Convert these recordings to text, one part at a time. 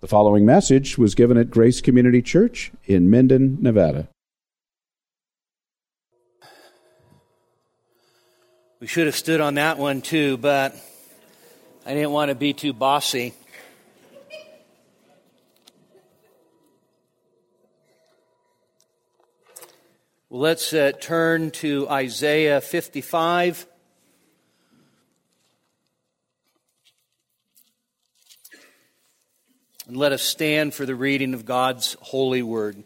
The following message was given at Grace Community Church in Minden, Nevada. We should have stood on that one too, but I didn't want to be too bossy. Well, let's turn to Isaiah 55. And let us stand for the reading of God's holy word.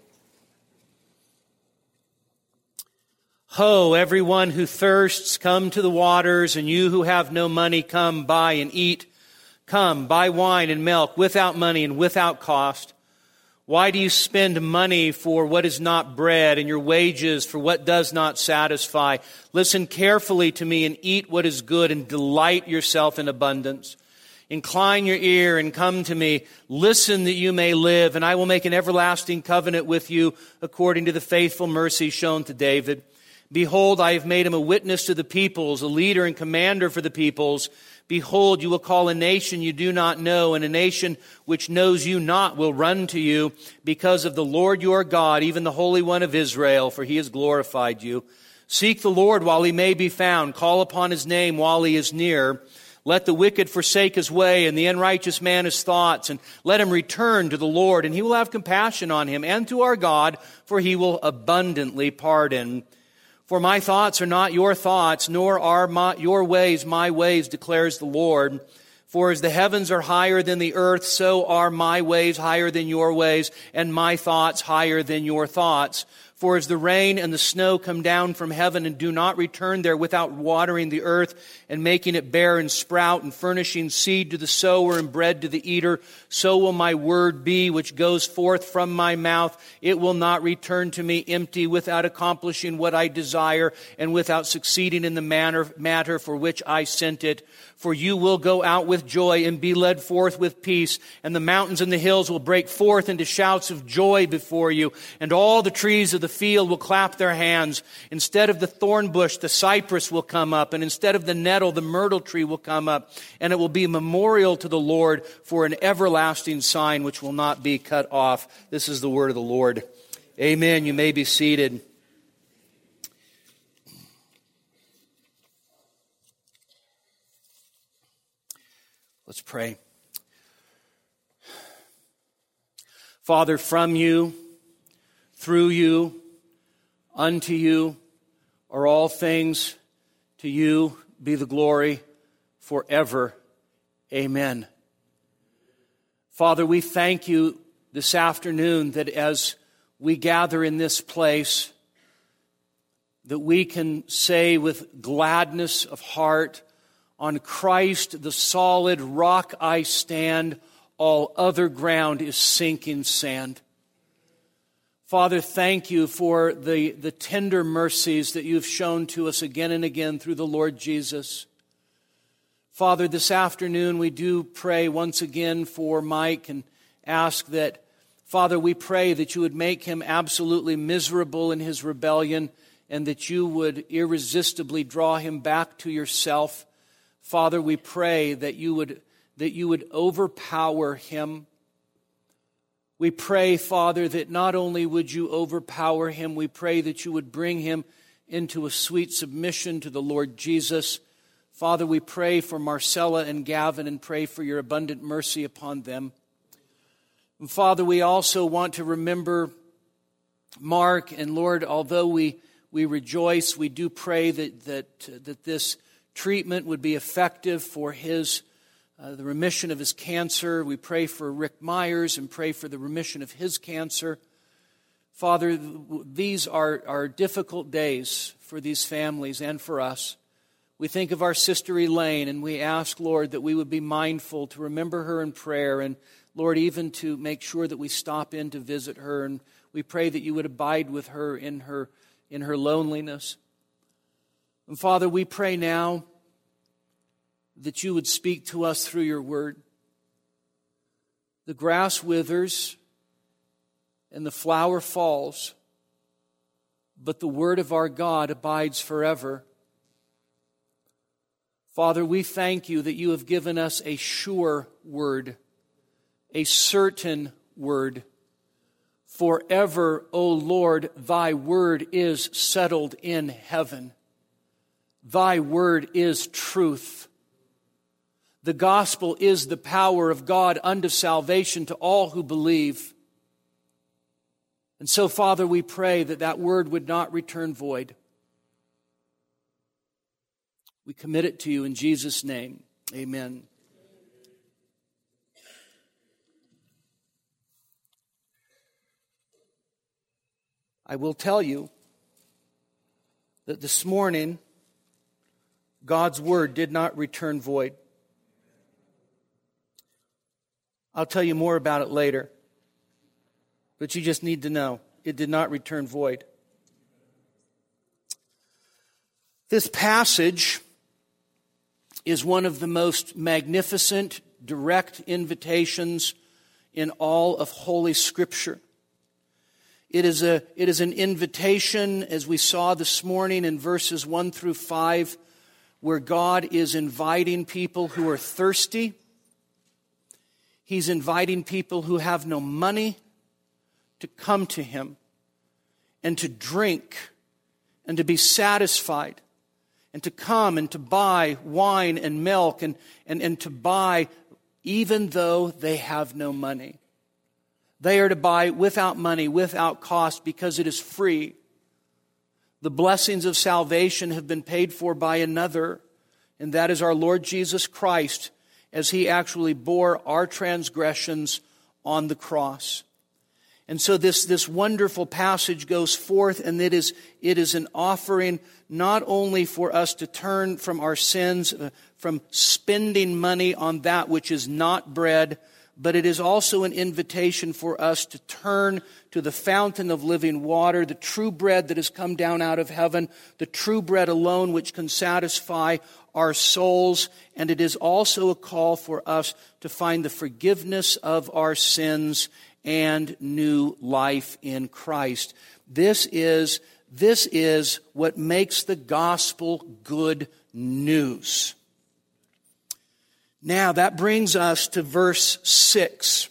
Ho, everyone who thirsts, come to the waters, and you who have no money, come, buy and eat. Come, buy wine and milk without money and without cost. Why do you spend money for what is not bread, and your wages for what does not satisfy? Listen carefully to me and eat what is good, and delight yourself in abundance. Incline your ear and come to me. Listen that you may live, and I will make an everlasting covenant with you according to the faithful mercy shown to David. Behold, I have made him a witness to the peoples, a leader and commander for the peoples. Behold, you will call a nation you do not know, and a nation which knows you not will run to you because of the Lord your God, even the Holy One of Israel, for he has glorified you. Seek the Lord while he may be found. Call upon his name while he is near. Let the wicked forsake his way, and the unrighteous man his thoughts, and let him return to the Lord, and he will have compassion on him, and to our God, for he will abundantly pardon. For my thoughts are not your thoughts, nor are your ways my ways, declares the Lord. For as the heavens are higher than the earth, so are my ways higher than your ways, and my thoughts higher than your thoughts. For as the rain and the snow come down from heaven and do not return there without watering the earth and making it bear and sprout and furnishing seed to the sower and bread to the eater, so will my word be which goes forth from my mouth. It will not return to me empty, without accomplishing what I desire and without succeeding in the matter for which I sent it. For you will go out with joy and be led forth with peace, and the mountains and the hills will break forth into shouts of joy before you, and all the trees of the field will clap their hands. Instead of the thorn bush, the cypress will come up, and instead of the nettle, the myrtle tree will come up, and it will be a memorial to the Lord for an everlasting sign which will not be cut off. This is the word of the Lord. Amen. You may be seated. Let's pray. Father, from you, through you, unto you are all things. To you be the glory forever. Amen. Father, we thank you this afternoon that as we gather in this place, that we can say with gladness of heart, on Christ, the solid rock I stand, all other ground is sinking sand. Father, thank you for the tender mercies that you've shown to us again and again through the Lord Jesus. Father, this afternoon we do pray once again for Mike and ask that, Father, we pray that you would make him absolutely miserable in his rebellion and that you would irresistibly draw him back to yourself. Father, we pray that you would overpower him. We pray, Father, that not only would you overpower him, we pray that you would bring him into a sweet submission to the Lord Jesus. Father, we pray for Marcella and Gavin and pray for your abundant mercy upon them. And Father, we also want to remember Mark, and Lord, although we rejoice, we do pray that this treatment would be effective for the remission of his cancer. We pray for Rick Myers and pray for the remission of his cancer. Father, these are difficult days for these families and for us. We think of our sister Elaine, and we ask, Lord, that we would be mindful to remember her in prayer, and Lord, even to make sure that we stop in to visit her. And we pray that you would abide with her in her loneliness. And Father, we pray now that you would speak to us through your word. The grass withers and the flower falls, but the word of our God abides forever. Father, we thank you that you have given us a sure word, a certain word. Forever, O Lord, thy word is settled in heaven. Thy word is truth. The gospel is the power of God unto salvation to all who believe. And so, Father, we pray that that word would not return void. We commit it to you in Jesus' name. Amen. I will tell you that this morning, God's word did not return void. I'll tell you more about it later, but you just need to know it did not return void. This passage is one of the most magnificent, direct invitations in all of Holy Scripture. It is an invitation, as we saw this morning in verses 1 through 5, where God is inviting people who are thirsty. He's inviting people who have no money to come to Him and to drink and to be satisfied and to come and to buy wine and milk and to buy even though they have no money. They are to buy without money, without cost, because it is free. The blessings of salvation have been paid for by another, and that is our Lord Jesus Christ, as He actually bore our transgressions on the cross. And so this wonderful passage goes forth, and it is an offering not only for us to turn from our sins, from spending money on that which is not bread, but it is also an invitation for us to turn to the fountain of living water, the true bread that has come down out of heaven, the true bread alone which can satisfy our souls. And it is also a call for us to find the forgiveness of our sins and new life in Christ. This is what makes the gospel good news. Now, that brings us to verse 6.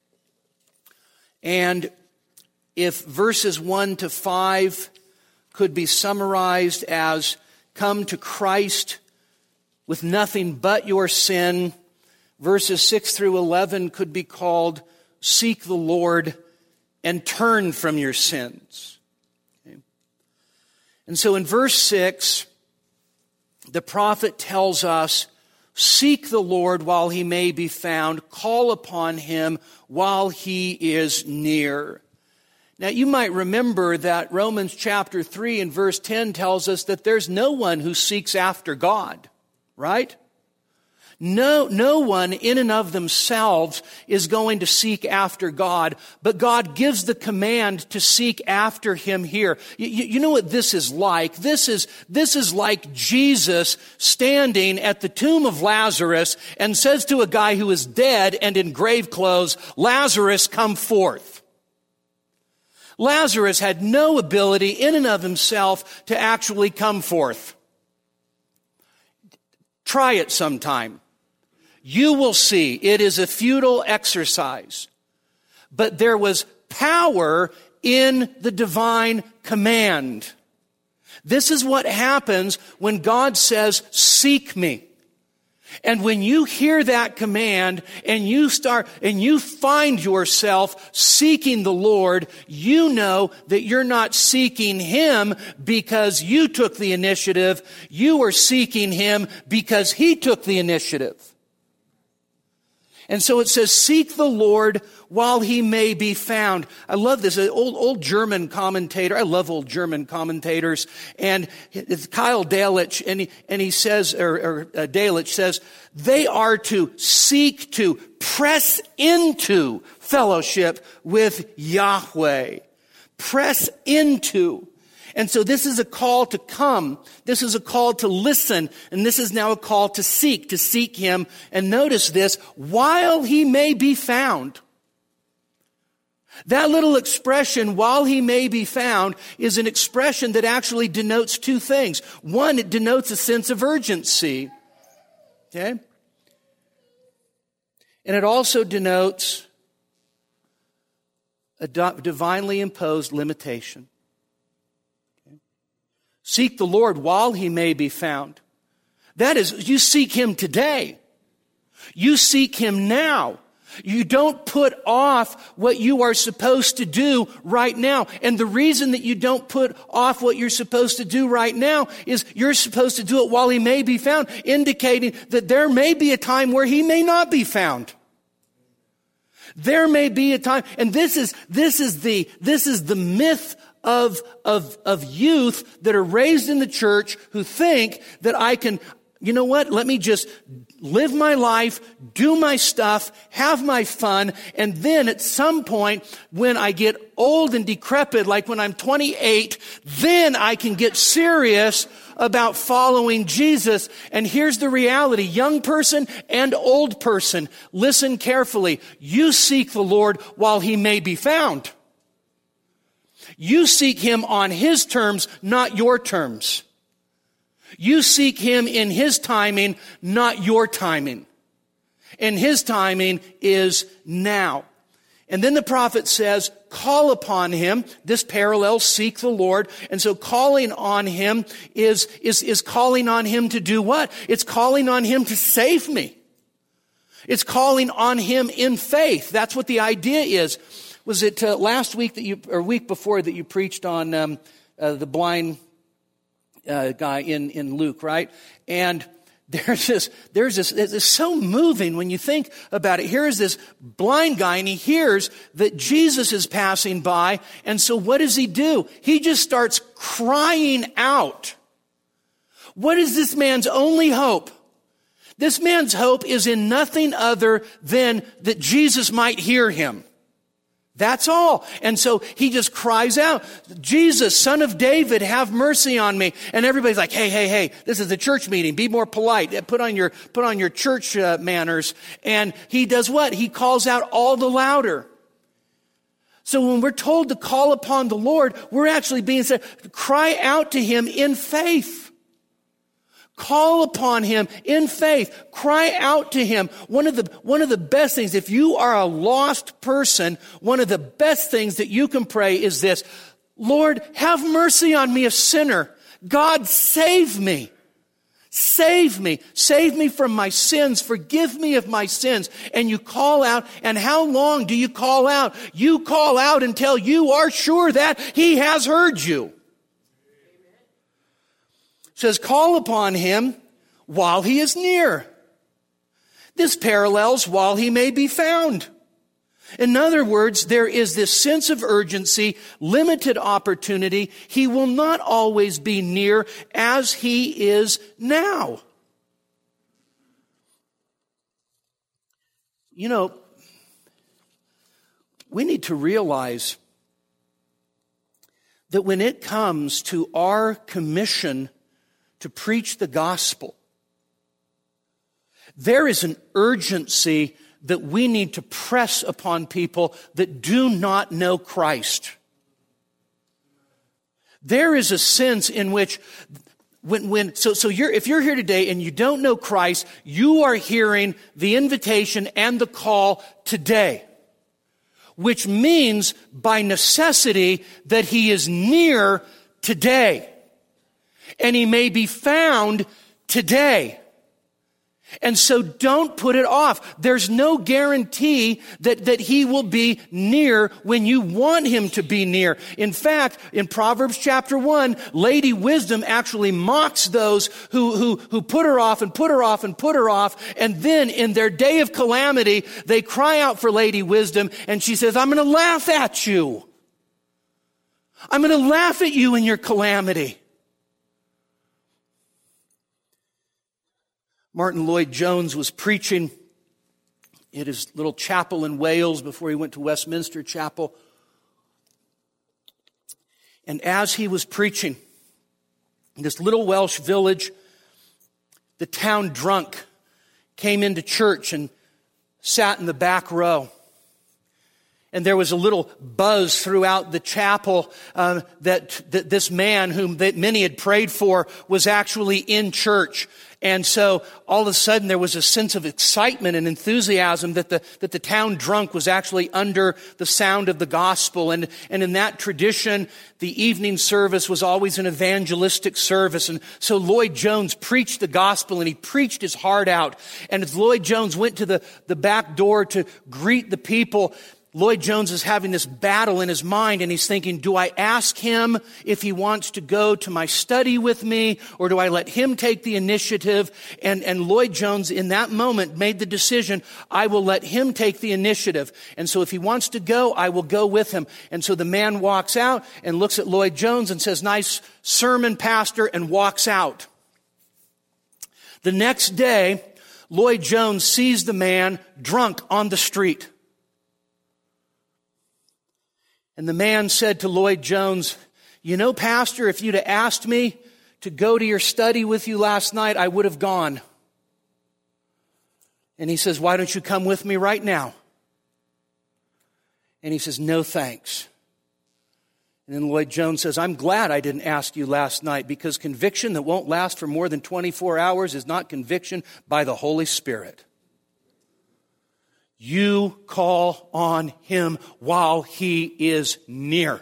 And if verses 1 to 5 could be summarized as come to Christ with nothing but your sin, verses 6 through 11 could be called seek the Lord and turn from your sins. Okay. And so in verse 6, the prophet tells us, seek the Lord while He may be found. Call upon Him while He is near. Now, you might remember that Romans chapter 3 and verse 10 tells us that there's no one who seeks after God, right? No one in and of themselves is going to seek after God, but God gives the command to seek after Him here. You know what this is like? This is like Jesus standing at the tomb of Lazarus and says to a guy who is dead and in grave clothes, Lazarus, come forth. Lazarus had no ability in and of himself to actually come forth. Try it sometime. You will see it is a futile exercise. But there was power in the divine command. This is what happens when God says, seek me. And when you hear that command and you find yourself seeking the Lord, you know that you're not seeking Him because you took the initiative. You are seeking Him because He took the initiative. And so it says, seek the Lord while He may be found. I love this. An old German commentator. I love old German commentators. And it's Kyle Delitzsch, and he says, Delitzsch says, they are to seek to press into fellowship with Yahweh. Press into. And so this is a call to come. This is a call to listen. And this is now a call to seek Him. And notice this, while He may be found. That little expression, while He may be found, is an expression that actually denotes two things. One, it denotes a sense of urgency. Okay? And it also denotes a divinely imposed limitation. Okay. Seek the Lord while he may be found. That is, you seek him today. You seek him now. You don't put off what you are supposed to do right now. And the reason that you don't put off what you're supposed to do right now is you're supposed to do it while he may be found, indicating that there may be a time where he may not be found. There may be a time, and this is the myth of youth that are raised in the church who think that I can, you know what, let me just live my life, do my stuff, have my fun, and then at some point when I get old and decrepit, like when I'm 28, then I can get serious about following Jesus. And here's the reality, young person and old person, listen carefully. You seek the Lord while he may be found. You seek him on his terms, not your terms. You seek him in his timing, not your timing. And his timing is now. And then the prophet says, call upon him. This parallels seek the Lord. And so calling on him is calling on him to do what? It's calling on him to save me. It's calling on him in faith. That's what the idea is. Was it last week or week before that you preached on the blind guy in Luke, right? And there's this, it's so moving when you think about it. Here is this blind guy and he hears that Jesus is passing by. And so what does he do? He just starts crying out. What is this man's only hope? This man's hope is in nothing other than that Jesus might hear him. That's all. And so he just cries out, Jesus, Son of David, have mercy on me. And everybody's like, hey, this is a church meeting. Be more polite. Put on your church manners. And he does what? He calls out all the louder. So when we're told to call upon the Lord, we're actually being said, cry out to him in faith. Call upon him in faith. Cry out to him. One of the best things, if you are a lost person, one of the best things that you can pray is this: Lord, have mercy on me, a sinner. God, save me. Save me. Save me from my sins. Forgive me of my sins. And you call out. And how long do you call out? You call out until you are sure that he has heard you. Says, call upon him while he is near. This parallels while he may be found. In other words, there is this sense of urgency, limited opportunity. He will not always be near as he is now. You know, we need to realize that when it comes to our commission to preach the gospel, there is an urgency that we need to press upon people that do not know Christ. There is a sense in which if you're here today and you don't know Christ, you are hearing the invitation and the call today, which means by necessity that he is near today. And he may be found today. And so don't put it off. There's no guarantee that he will be near when you want him to be near. In fact, in Proverbs chapter 1, Lady Wisdom actually mocks those who put her off and put her off and put her off. And then in their day of calamity, they cry out for Lady Wisdom. And she says, I'm going to laugh at you. I'm going to laugh at you in your calamity. Martin Lloyd-Jones was preaching at his little chapel in Wales before he went to Westminster Chapel. And as he was preaching in this little Welsh village, the town drunk came into church and sat in the back row. And there was a little buzz throughout the chapel that this man whom many had prayed for was actually in church. And so all of a sudden there was a sense of excitement and enthusiasm that the town drunk was actually under the sound of the gospel. And in that tradition, the evening service was always an evangelistic service. And so Lloyd Jones preached the gospel, and he preached his heart out. And as Lloyd Jones went to the back door to greet the people, Lloyd Jones is having this battle in his mind, and he's thinking, do I ask him if he wants to go to my study with me, or do I let him take the initiative? And Lloyd Jones in that moment made the decision, I will let him take the initiative. And so if he wants to go, I will go with him. And so the man walks out and looks at Lloyd Jones and says, nice sermon, Pastor, and walks out. The next day, Lloyd Jones sees the man drunk on the street. And the man said to Lloyd Jones, you know, Pastor, if you'd have asked me to go to your study with you last night, I would have gone. And he says, why don't you come with me right now? And he says, no thanks. And then Lloyd Jones says, I'm glad I didn't ask you last night, because conviction that won't last for more than 24 hours is not conviction by the Holy Spirit. You call on him while he is near.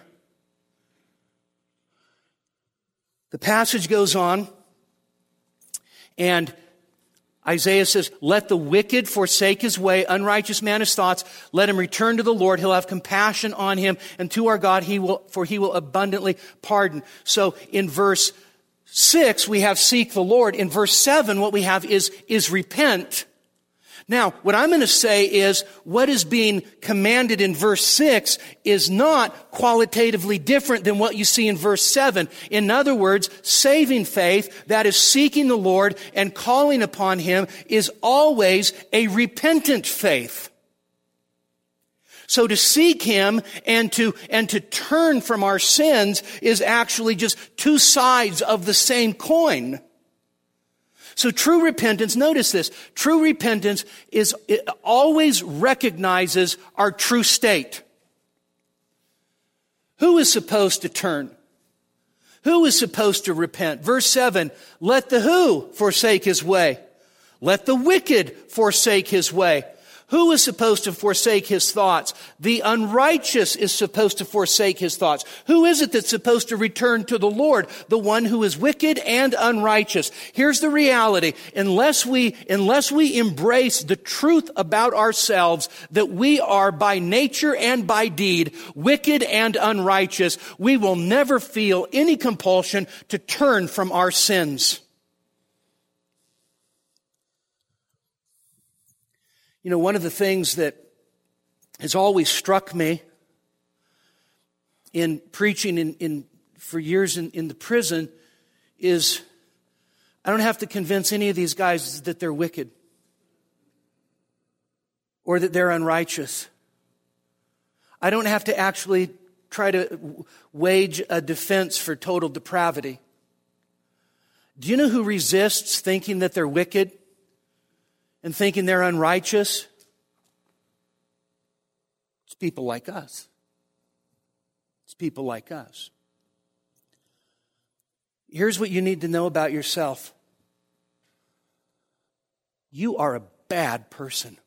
The passage goes on, and Isaiah says, let the wicked forsake his way, unrighteous man his thoughts. Let him return to the Lord. He'll have compassion on him, and to our God he will abundantly pardon. So in verse 6, we have seek the Lord. In verse 7, what we have is repent. Now, what I'm going to say is what is being commanded in verse 6 is not qualitatively different than what you see in verse 7. In other words, saving faith, that is seeking the Lord and calling upon him, is always a repentant faith. So to seek him and to turn from our sins is actually just two sides of the same coin. So true repentance, notice this, true repentance it always recognizes our true state. Who is supposed to turn? Who is supposed to repent? Verse 7, let the who forsake his way? Let the wicked forsake his way. Who is supposed to forsake his thoughts? The unrighteous is supposed to forsake his thoughts. Who is it that's supposed to return to the Lord? The one who is wicked and unrighteous. Here's the reality. Unless we embrace the truth about ourselves, that we are by nature and by deed wicked and unrighteous, we will never feel any compulsion to turn from our sins. You know, one of the things that has always struck me in preaching for years in the prison is I don't have to convince any of these guys that they're wicked or that they're unrighteous. I don't have to actually try to wage a defense for total depravity. Do you know who resists thinking that they're wicked and thinking they're unrighteous? It's people like us. It's people like us. Here's what you need to know about yourself. You are a bad person.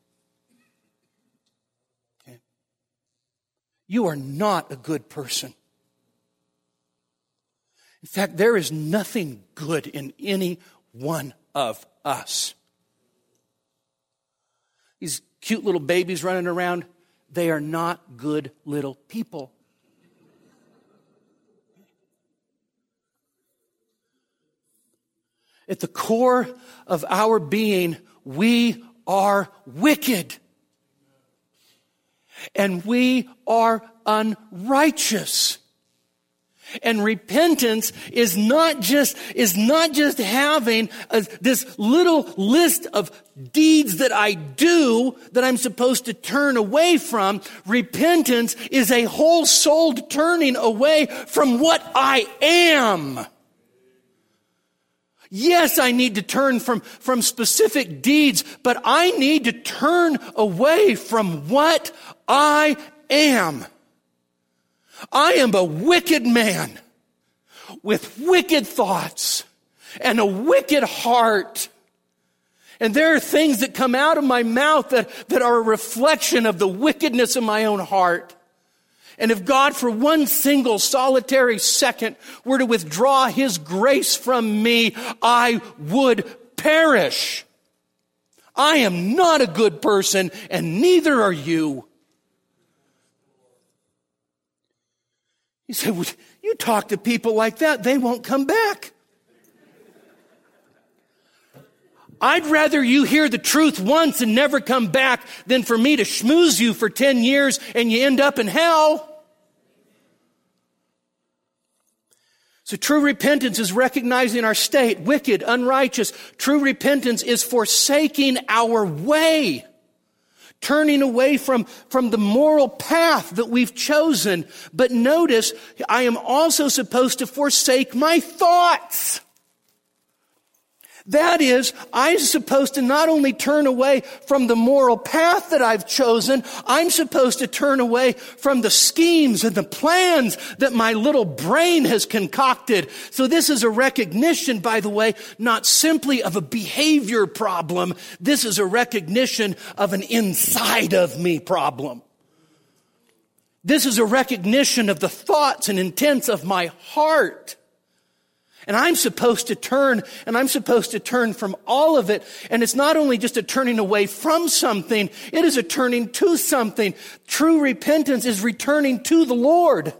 Okay? You are not a good person. In fact, there is nothing good in any one of us. These cute little babies running around, they are not good little people. At the core of our being, we are wicked. And we are unrighteous. And repentance is not just having this little list of deeds that I do that I'm supposed to turn away from. Repentance is a whole-souled turning away from what I am. Yes, I need to turn from specific deeds, but I need to turn away from what I am. I am a wicked man with wicked thoughts and a wicked heart. And there are things that come out of my mouth that are a reflection of the wickedness of my own heart. And if God for one single solitary second were to withdraw His grace from me, I would perish. I am not a good person, and neither are you. He said, well, you talk to people like that, they won't come back. I'd rather you hear the truth once and never come back than for me to schmooze you for 10 years and you end up in hell. So true repentance is recognizing our state, wicked, unrighteous. True repentance is forsaking our way, turning away from the moral path that we've chosen. But notice, I am also supposed to forsake my thoughts. That is, I'm supposed to not only turn away from the moral path that I've chosen, I'm supposed to turn away from the schemes and the plans that my little brain has concocted. So this is a recognition, by the way, not simply of a behavior problem. This is a recognition of an inside of me problem. This is a recognition of the thoughts and intents of my heart. And I'm supposed to turn from all of it. And it's not only just a turning away from something, it is a turning to something. True repentance is returning to the Lord.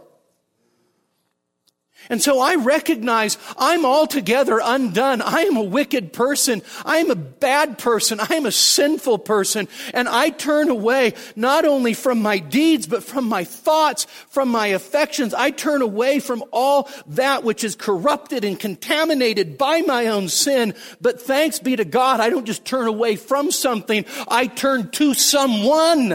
And so I recognize I'm altogether undone. I am a wicked person. I am a bad person. I am a sinful person. And I turn away not only from my deeds, but from my thoughts, from my affections. I turn away from all that which is corrupted and contaminated by my own sin. But thanks be to God, I don't just turn away from something. I turn to someone.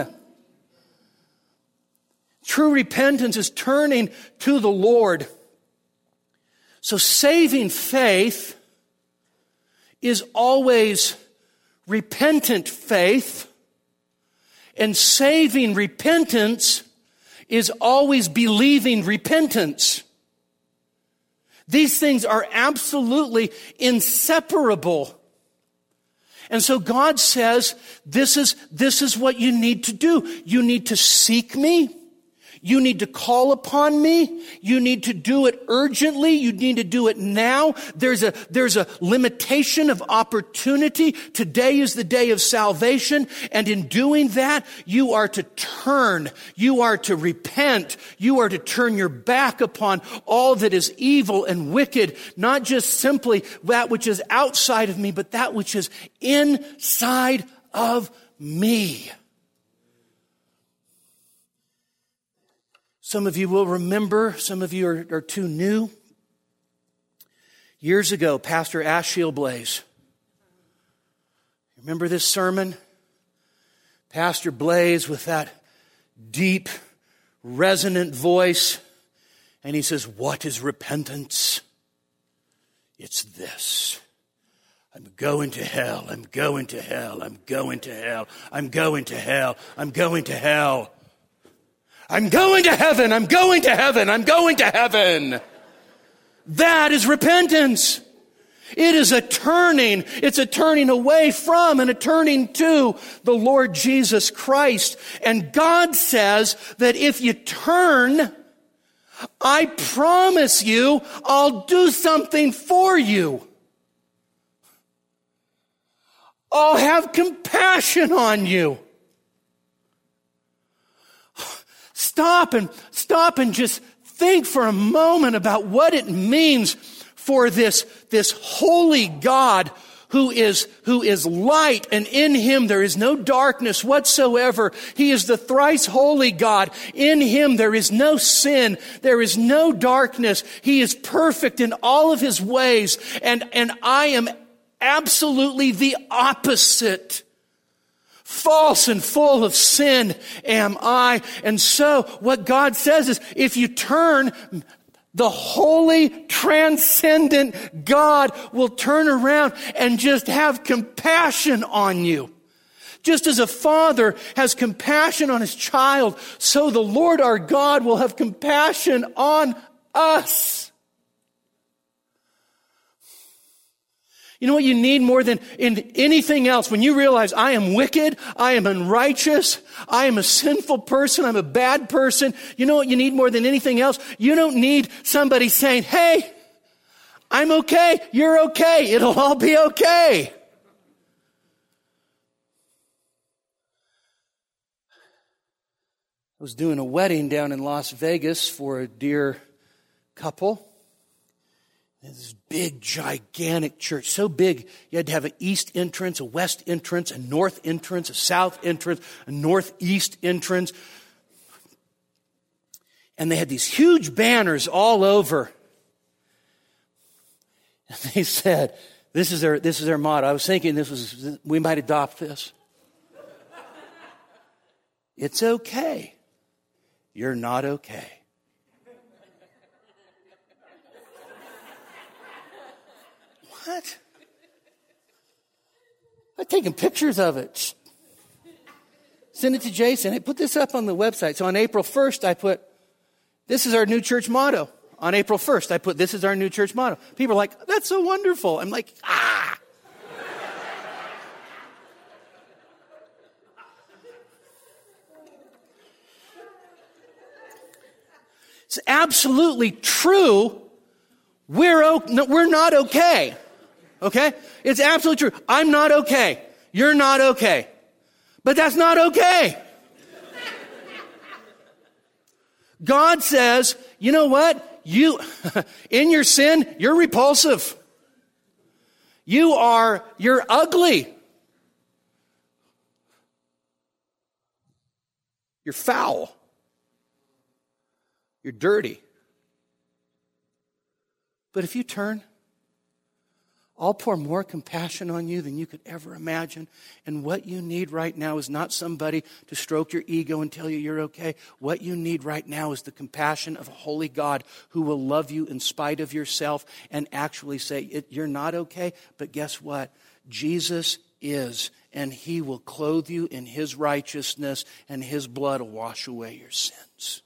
True repentance is turning to the Lord. So saving faith is always repentant faith, and saving repentance is always believing repentance. These things are absolutely inseparable. And so God says, this is what you need to do. You need to seek me. You need to call upon me. You need to do it urgently. You need to do it now. There's a limitation of opportunity. Today is the day of salvation. And in doing that, you are to turn. You are to repent. You are to turn your back upon all that is evil and wicked. Not just simply that which is outside of me, but that which is inside of me. Some of you will remember, some of you are too new. Years ago, Pastor Ashiel Blaze. Remember this sermon? Pastor Blaze with that deep, resonant voice. And he says, what is repentance? It's this. I'm going to hell. I'm going to hell. I'm going to hell. I'm going to hell. I'm going to hell. I'm going to heaven, I'm going to heaven, I'm going to heaven. That is repentance. It is a turning. It's a turning away from and a turning to the Lord Jesus Christ. And God says that if you turn, I promise you, I'll do something for you. I'll have compassion on you. Stop and just think for a moment about what it means for this holy God who is light, and in Him there is no darkness whatsoever. He is the thrice holy God. In Him there is no sin. There is no darkness. He is perfect in all of His ways. And I am absolutely the opposite. False and full of sin am I. And so what God says is, if you turn, the holy, transcendent God will turn around and just have compassion on you. Just as a father has compassion on his child, so the Lord our God will have compassion on us. You know what you need more than in anything else? When you realize I am wicked, I am unrighteous, I am a sinful person, I'm a bad person. You know what you need more than anything else? You don't need somebody saying, hey, I'm okay, you're okay, it'll all be okay. I was doing a wedding down in Las Vegas for a dear couple. This big, gigantic church, so big you had to have an east entrance, a west entrance, a north entrance, a south entrance, a northeast entrance. And they had these huge banners all over. And they said, this is their motto. I was thinking we might adopt this. It's okay. You're not okay. What? I've taken pictures of it. Send it to Jason. Hey, put this up on the website. So on April 1st, I put, this is our new church motto. On April 1st, I put, this is our new church motto. People are like, that's so wonderful. I'm like, ah. It's absolutely true. We're not okay. Okay? It's absolutely true. I'm not okay. You're not okay. But that's not okay. God says, you know what? You, in your sin, you're repulsive. You're ugly. You're foul. You're dirty. But if you turn, I'll pour more compassion on you than you could ever imagine. And what you need right now is not somebody to stroke your ego and tell you you're okay. What you need right now is the compassion of a holy God who will love you in spite of yourself and actually say, you're not okay, but guess what? Jesus is, and he will clothe you in his righteousness, and his blood will wash away your sins.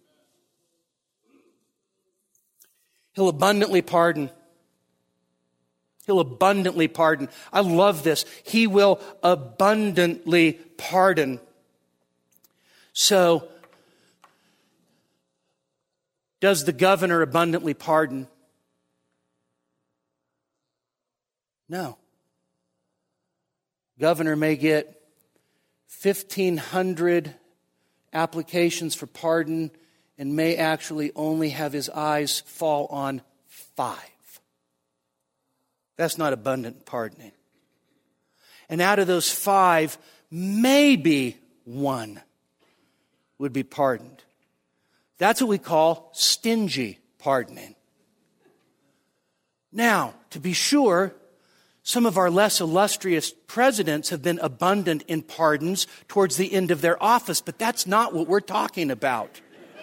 He'll abundantly pardon. He'll abundantly pardon. I love this. He will abundantly pardon. So, does the governor abundantly pardon? No. Governor may get 1,500 applications for pardon and may actually only have his eyes fall on 5. That's not abundant pardoning. And out of those 5, maybe 1 would be pardoned. That's what we call stingy pardoning. Now, to be sure, some of our less illustrious presidents have been abundant in pardons towards the end of their office, but that's not what we're talking about.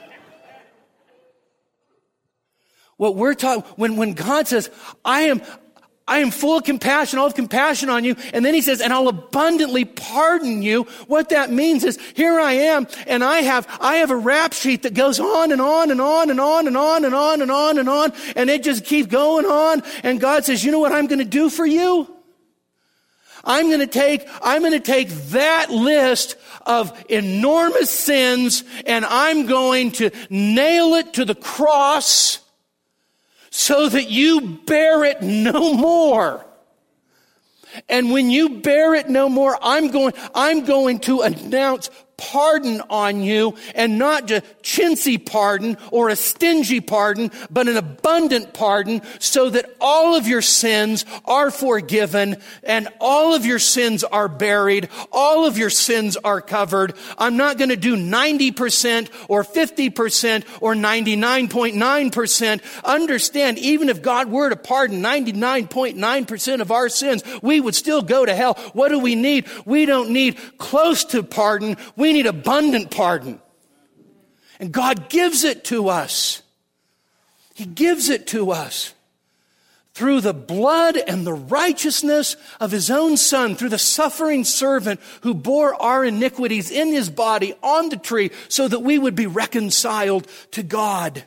What we're talking, when God says, I am full of compassion, I'll have compassion on you. And then he says, and I'll abundantly pardon you. What that means is, here I am, and I have a rap sheet that goes on and on and on and on and on and on and on and on, and it just keeps going on. And God says, you know what I'm going to do for you? I'm going to take that list of enormous sins, and I'm going to nail it to the cross, so that you bear it no more. And when you bear it no more, I'm going to announce pardon on you, and not a chintzy pardon or a stingy pardon, but an abundant pardon, so that all of your sins are forgiven and all of your sins are buried, all of your sins are covered. I'm not going to do 90% or 50% or 99.9%. Understand, even if God were to pardon 99.9% of our sins, we would still go to hell. What do we need? We don't need close to pardon. We need abundant pardon. And God gives it to us. He gives it to us through the blood and the righteousness of his own Son, through the suffering servant who bore our iniquities in his body on the tree so that we would be reconciled to God.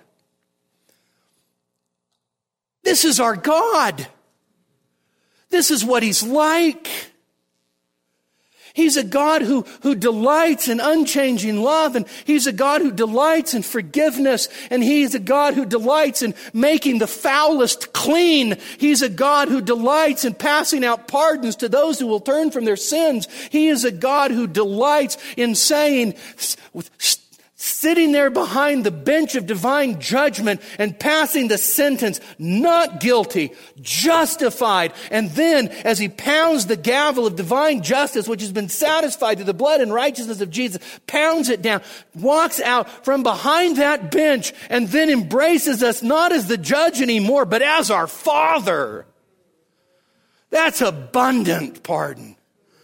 This is our God. This is what he's like. He's a God who delights in unchanging love, and he's a God who delights in forgiveness, and he's a God who delights in making the foulest clean. He's a God who delights in passing out pardons to those who will turn from their sins. He is a God who delights in saying, sitting there behind the bench of divine judgment and passing the sentence, not guilty, justified. And then, as he pounds the gavel of divine justice, which has been satisfied through the blood and righteousness of Jesus, pounds it down, walks out from behind that bench, and then embraces us not as the judge anymore, but as our Father. That's abundant pardon.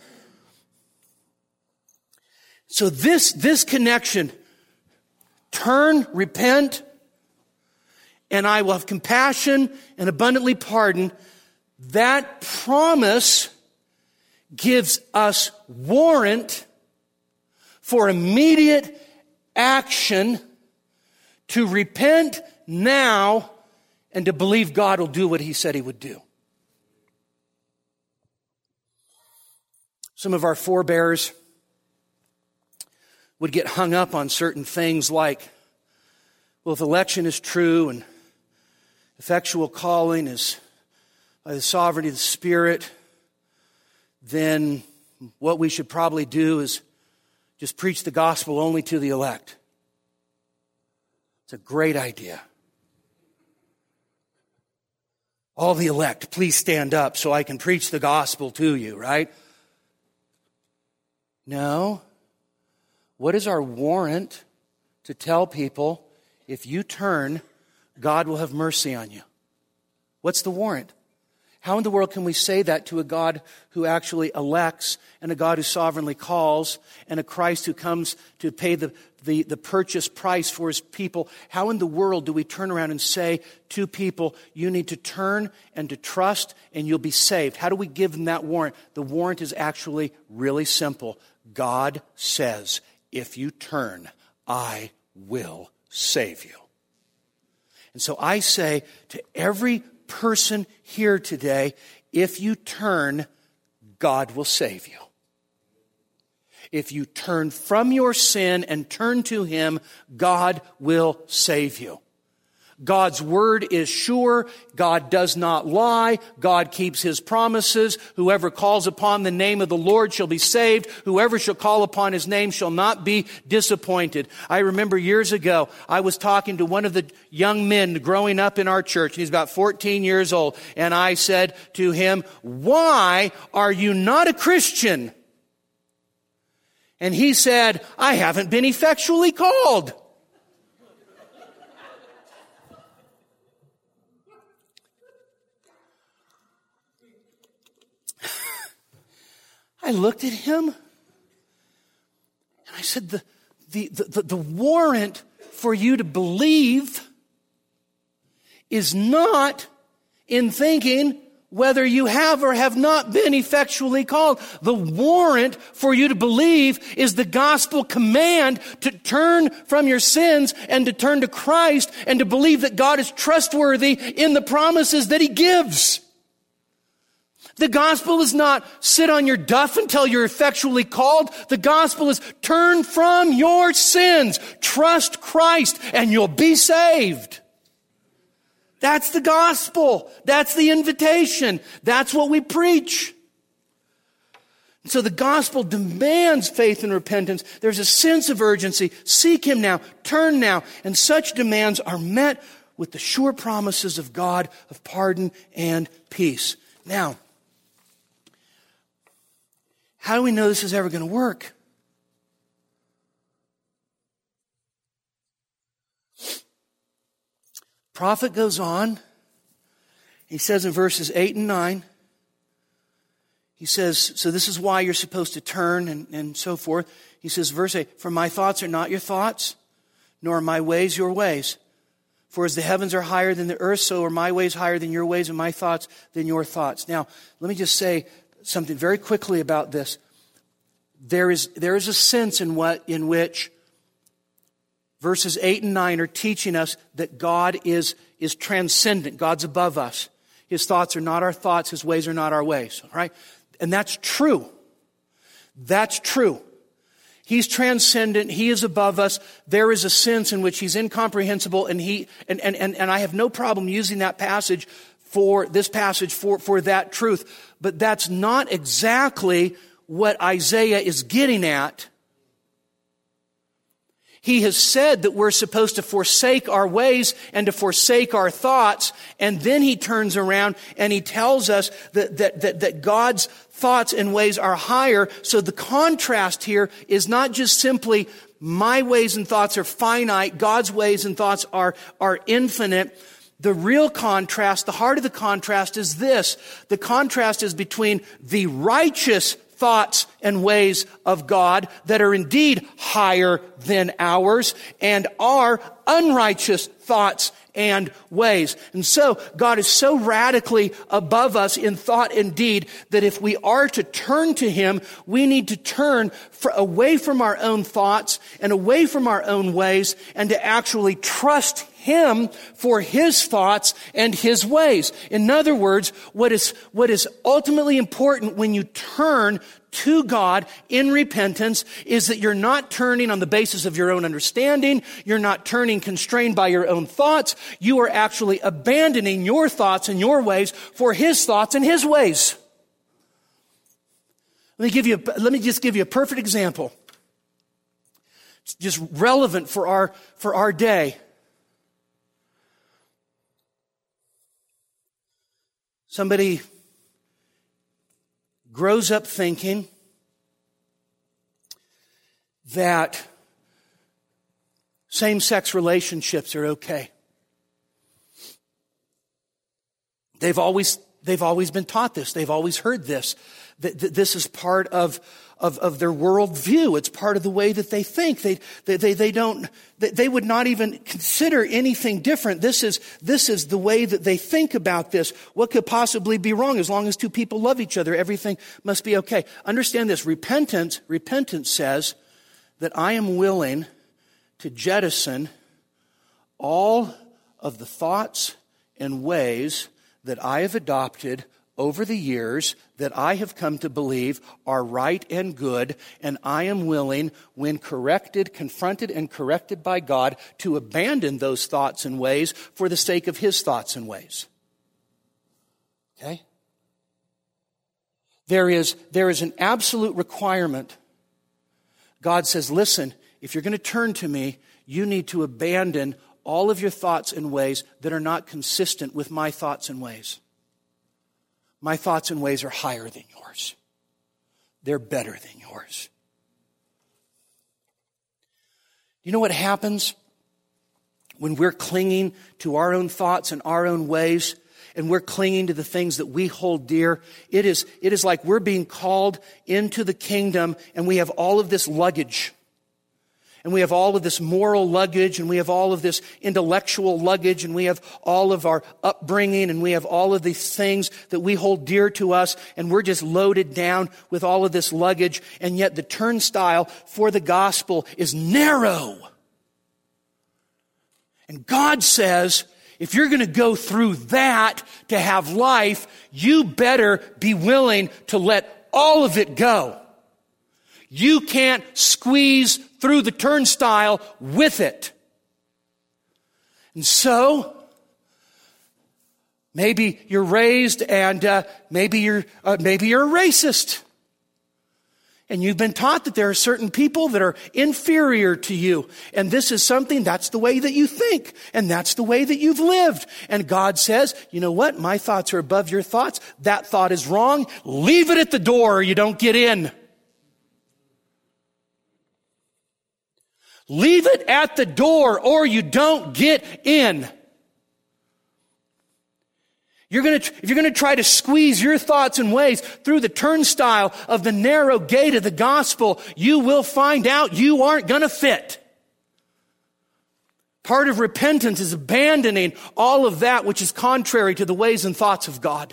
So this connection, turn, repent, and I will have compassion and abundantly pardon. That promise gives us warrant for immediate action to repent now and to believe God will do what he said he would do. Some of our forebears would get hung up on certain things like, well, if election is true and effectual calling is by the sovereignty of the Spirit, then what we should probably do is just preach the gospel only to the elect. It's a great idea. All the elect, please stand up so I can preach the gospel to you, right? No. What is our warrant to tell people, if you turn, God will have mercy on you? What's the warrant? How in the world can we say that to a God who actually elects, and a God who sovereignly calls, and a Christ who comes to pay the purchase price for his people? How in the world do we turn around and say to people, you need to turn and to trust and you'll be saved? How do we give them that warrant? The warrant is actually really simple. God says, if you turn, I will save you. And so I say to every person here today, if you turn, God will save you. If you turn from your sin and turn to him, God will save you. God's word is sure. God does not lie. God keeps his promises. Whoever calls upon the name of the Lord shall be saved. Whoever shall call upon his name shall not be disappointed. I remember years ago, I was talking to one of the young men growing up in our church. He's about 14 years old. And I said to him, why are you not a Christian? And he said, I haven't been effectually called. I looked at him and I said, the warrant for you to believe is not in thinking whether you have or have not been effectually called. The warrant for you to believe is the gospel command to turn from your sins and to turn to Christ and to believe that God is trustworthy in the promises that he gives. The gospel is not sit on your duff until you're effectually called. The gospel is turn from your sins, trust Christ, and you'll be saved. That's the gospel. That's the invitation. That's what we preach. So the gospel demands faith and repentance. There's a sense of urgency. Seek him now. Turn now. And such demands are met with the sure promises of God of pardon and peace. Now, how do we know this is ever going to work? Prophet goes on. He says in verses 8 and 9, he says, so this is why you're supposed to turn and so forth. He says, verse 8, for my thoughts are not your thoughts, nor my ways your ways. For as the heavens are higher than the earth, so are my ways higher than your ways, and my thoughts than your thoughts. Now, let me just say something very quickly about this. There is a sense in which verses 8 and 9 are teaching us that God is transcendent. God's above us. His thoughts are not our thoughts. His ways are not our ways. All right? And that's true. That's true. He's transcendent. He is above us. There is a sense in which He's incomprehensible, and I have no problem using that passage for that truth. But that's not exactly what Isaiah is getting at. He has said that we're supposed to forsake our ways and to forsake our thoughts, and then he turns around and he tells us that God's thoughts and ways are higher. So the contrast here is not just simply my ways and thoughts are finite, God's ways and thoughts are infinite. The real contrast, the heart of the contrast is this. The contrast is between the righteous thoughts and ways of God that are indeed higher than ours, and our unrighteous thoughts and ways. And so God is so radically above us in thought and deed that if we are to turn to Him, we need to turn away from our own thoughts and away from our own ways, and to actually trust Him for His thoughts and His ways. In other words, what is ultimately important when you turn to God in repentance is that you're not turning on the basis of your own understanding. You're not turning constrained by your own thoughts. You are actually abandoning your thoughts and your ways for His thoughts and His ways. Let me just give you a perfect example. It's just relevant for our day. Somebody grows up thinking that same-sex relationships are okay. They've always been taught this. They've always heard this. This is part of their worldview. It's part of the way that they think. They would not even consider anything different. This is the way that they think about this. What could possibly be wrong? As long as two people love each other, everything must be okay. Understand this. Repentance says that I am willing to jettison all of the thoughts and ways that I have adopted over the years that I have come to believe are right and good, and I am willing, when confronted and corrected by God, to abandon those thoughts and ways for the sake of His thoughts and ways. Okay? There is an absolute requirement. God says, listen, if you're going to turn to me, you need to abandon all of your thoughts and ways that are not consistent with my thoughts and ways. My thoughts and ways are higher than yours. They're better than yours. You know what happens when we're clinging to our own thoughts and our own ways, and we're clinging to the things that we hold dear? It is like we're being called into the kingdom, and we have all of this luggage. And we have all of this moral luggage, and we have all of this intellectual luggage, and we have all of our upbringing, and we have all of these things that we hold dear to us, and we're just loaded down with all of this luggage, and yet the turnstile for the gospel is narrow. And God says, if you're going to go through that to have life, you better be willing to let all of it go. You can't squeeze through the turnstile with it. And so, maybe you're raised and maybe you're a racist. And you've been taught that there are certain people that are inferior to you. And this is something, that's the way that you think. And that's the way that you've lived. And God says, you know what? My thoughts are above your thoughts. That thought is wrong. Leave it at the door or you don't get in. Leave it at the door or you don't get in. If you're going to try to squeeze your thoughts and ways through the turnstile of the narrow gate of the gospel, you will find out you aren't going to fit. Part of repentance is abandoning all of that which is contrary to the ways and thoughts of God.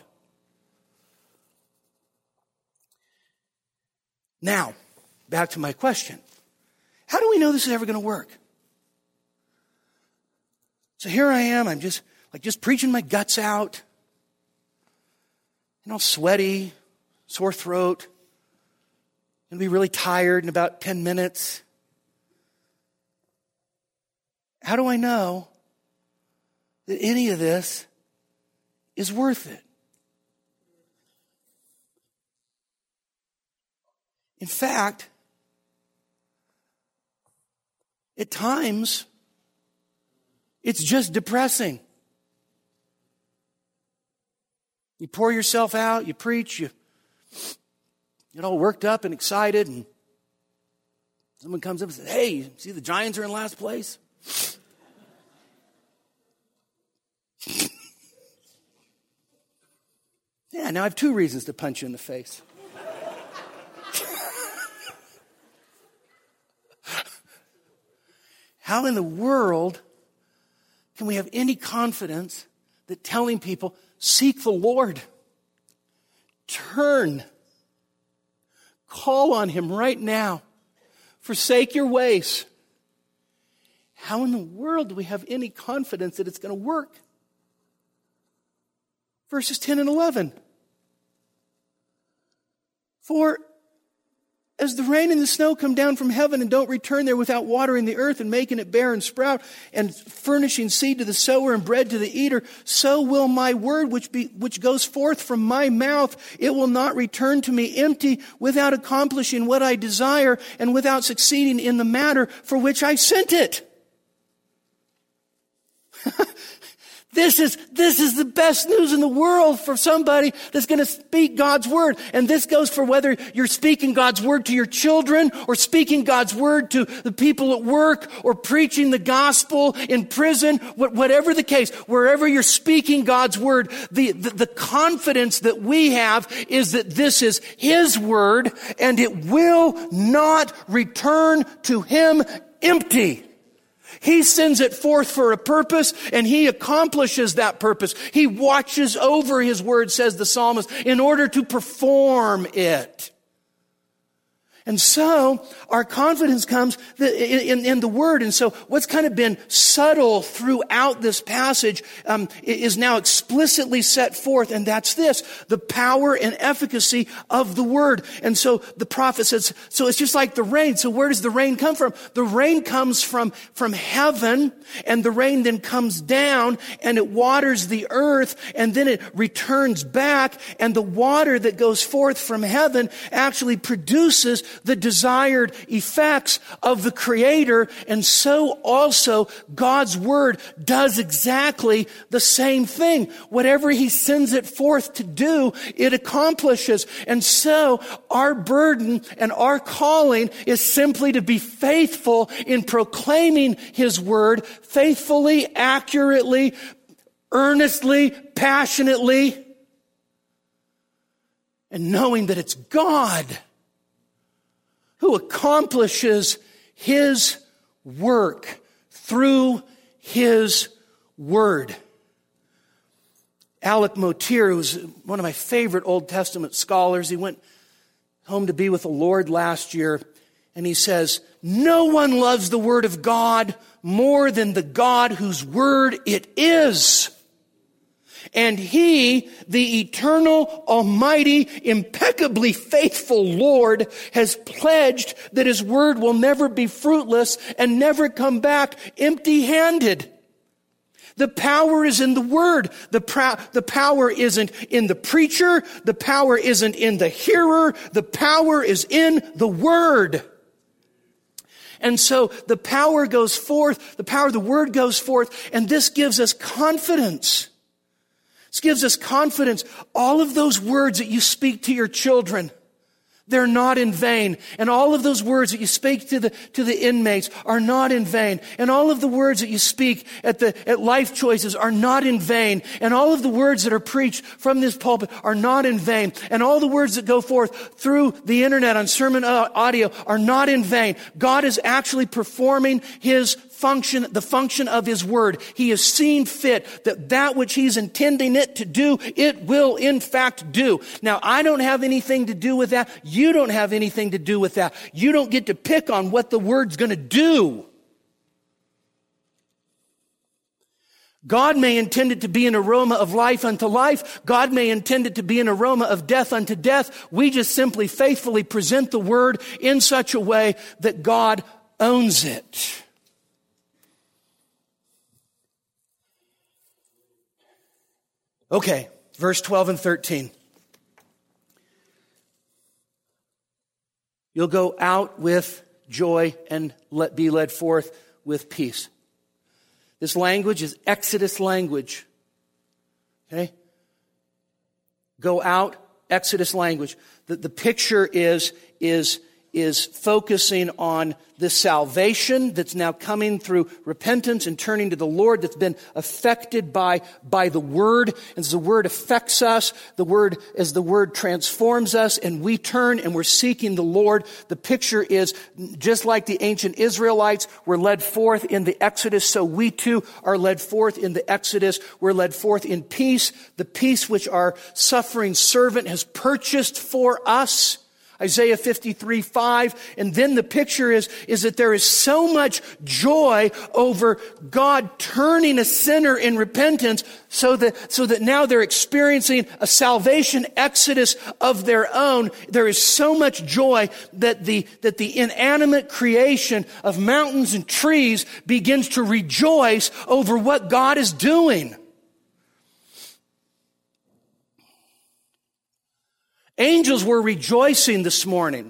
Now, back to my question. How do we know this is ever going to work? So here I am, I'm just preaching my guts out. All sweaty, sore throat. Going to be really tired in about 10 minutes. How do I know that any of this is worth it? In fact, at times, it's just depressing. You pour yourself out, you preach, you get all worked up and excited, and someone comes up and says, "Hey, see the Giants are in last place?" Yeah, now I have 2 reasons to punch you in the face. How in the world can we have any confidence that telling people, seek the Lord, turn, call on Him right now, forsake your ways? How in the world do we have any confidence that it's going to work? Verses 10 and 11. For as the rain and the snow come down from heaven and don't return there without watering the earth and making it bear and sprout and furnishing seed to the sower and bread to the eater, so will my word which goes forth from my mouth. It will not return to me empty, without accomplishing what I desire and without succeeding in the matter for which I sent it. This is the best news in the world for somebody that's going to speak God's word. And this goes for whether you're speaking God's word to your children or speaking God's word to the people at work or preaching the gospel in prison, whatever the case, wherever you're speaking God's word, the confidence that we have is that this is His word and it will not return to Him empty. He sends it forth for a purpose, and He accomplishes that purpose. He watches over His word, says the psalmist, in order to perform it. And so, our confidence comes in the Word. And so, what's kind of been subtle throughout this passage is now explicitly set forth, and that's this: the power and efficacy of the Word. And so, the prophet says, so it's just like the rain. So where does the rain come from? The rain comes from heaven, and the rain then comes down, and it waters the earth, and then it returns back, and the water that goes forth from heaven actually produces the desired effects of the Creator. And so also God's Word does exactly the same thing. Whatever He sends it forth to do, it accomplishes. And so our burden and our calling is simply to be faithful in proclaiming His Word, faithfully, accurately, earnestly, passionately, and knowing that it's God who accomplishes His work through His Word. Alec Motyer, who's one of my favorite Old Testament scholars, he went home to be with the Lord last year, and he says, "No one loves the Word of God more than the God whose Word it is. And He, the eternal, almighty, impeccably faithful Lord, has pledged that His word will never be fruitless and never come back empty-handed." The power is in the word. The power isn't in the preacher. The power isn't in the hearer. The power is in the word. And so the power goes forth, the power of the word goes forth, and this gives us confidence. This gives us confidence. All of those words that you speak to your children, they're not in vain. And all of those words that you speak to the inmates are not in vain. And all of the words that you speak at Life Choices are not in vain. And all of the words that are preached from this pulpit are not in vain. And all the words that go forth through the internet on sermon audio are not in vain. God is actually performing His function, the function of His Word. He has seen fit that which He's intending it to do, it will in fact do. Now, I don't have anything to do with that. You don't have anything to do with that. You don't get to pick on what the Word's going to do. God may intend it to be an aroma of life unto life. God may intend it to be an aroma of death unto death. We just simply faithfully present the Word in such a way that God owns it. Okay, verse 12 and 13. You'll go out with joy and be led forth with peace. This language is Exodus language. Okay? Go out, Exodus language. The picture is focusing on this salvation that's now coming through repentance and turning to the Lord, that's been affected by the Word. As the Word affects us, as the Word transforms us, and we turn and we're seeking the Lord, the picture is just like the ancient Israelites were led forth in the Exodus, so we too are led forth in the Exodus. We're led forth in peace, the peace which our suffering servant has purchased for us. Isaiah 53:5, and then the picture is that there is so much joy over God turning a sinner in repentance so that now they're experiencing a salvation exodus of their own. There is so much joy that the inanimate creation of mountains and trees begins to rejoice over what God is doing. Angels were rejoicing this morning.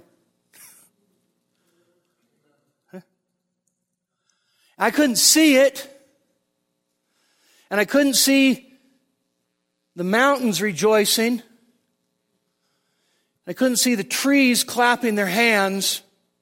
I couldn't see it. And I couldn't see the mountains rejoicing. I couldn't see the trees clapping their hands.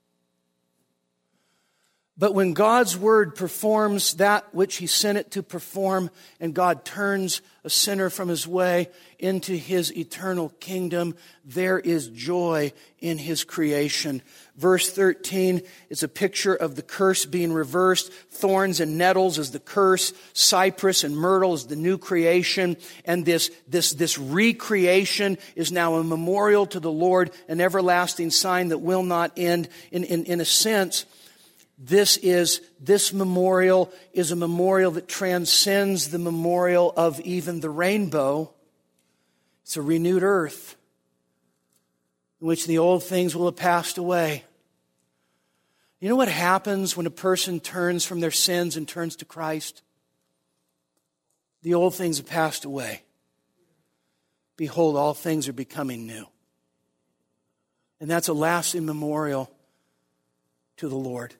But when God's Word performs that which He sent it to perform, and God turns a sinner from his way into His eternal kingdom, there is joy in His creation. Verse 13 is a picture of the curse being reversed. Thorns and nettles is the curse. Cypress and myrtle is the new creation. And this recreation is now a memorial to the Lord, an everlasting sign that will not end. In a sense, this memorial is a memorial that transcends the memorial of even the rainbow. It's a renewed earth in which the old things will have passed away. You know what happens when a person turns from their sins and turns to Christ? The old things have passed away. Behold, all things are becoming new. And that's a lasting memorial to the Lord.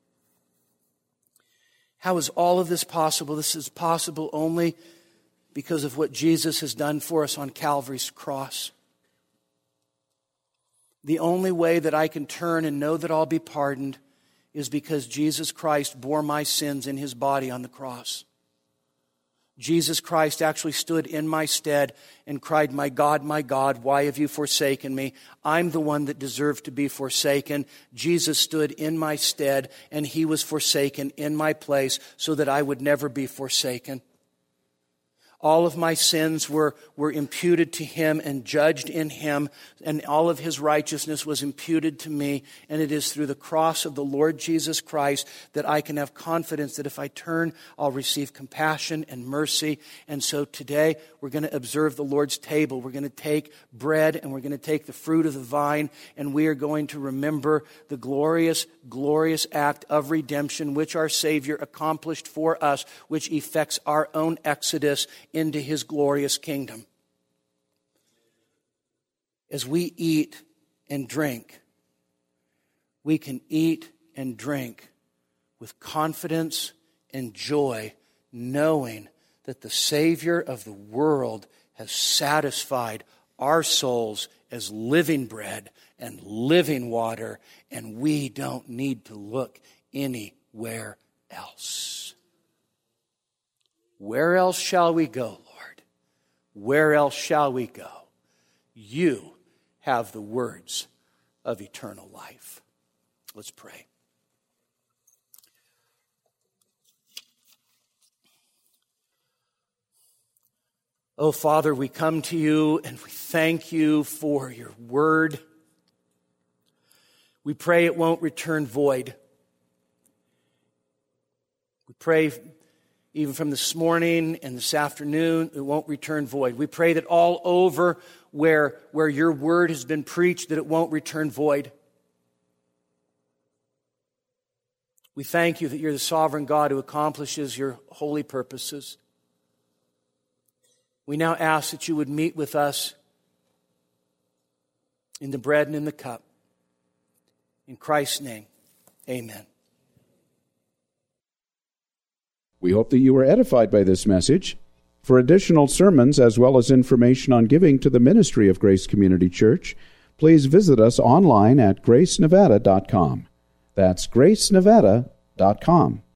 How is all of this possible? This is possible only because of what Jesus has done for us on Calvary's cross. The only way that I can turn and know that I'll be pardoned is because Jesus Christ bore my sins in His body on the cross. Jesus Christ actually stood in my stead and cried, my God, why have you forsaken me? I'm the one that deserved to be forsaken. Jesus stood in my stead and He was forsaken in my place so that I would never be forsaken. All of my sins were imputed to Him and judged in Him, and all of His righteousness was imputed to me. And it is through the cross of the Lord Jesus Christ that I can have confidence that if I turn, I'll receive compassion and mercy. And so today, we're going to observe the Lord's table. We're going to take bread and we're going to take the fruit of the vine, and we are going to remember the glorious, glorious act of redemption which our Savior accomplished for us, which effects our own exodus into His glorious kingdom. As we eat and drink, we can eat and drink with confidence and joy, knowing that the Savior of the world has satisfied our souls as living bread and living water, and we don't need to look anywhere else. Where else shall we go, Lord? Where else shall we go? You have the words of eternal life. Let's pray. Oh, Father, we come to you and we thank you for your word. We pray it won't return void. We pray even from this morning and this afternoon, it won't return void. We pray that all over where your word has been preached, that it won't return void. We thank you that you're the sovereign God who accomplishes your holy purposes. We now ask that you would meet with us in the bread and in the cup. In Christ's name, amen. We hope that you were edified by this message. For additional sermons as well as information on giving to the ministry of Grace Community Church, please visit us online at gracenevada.com. That's gracenevada.com.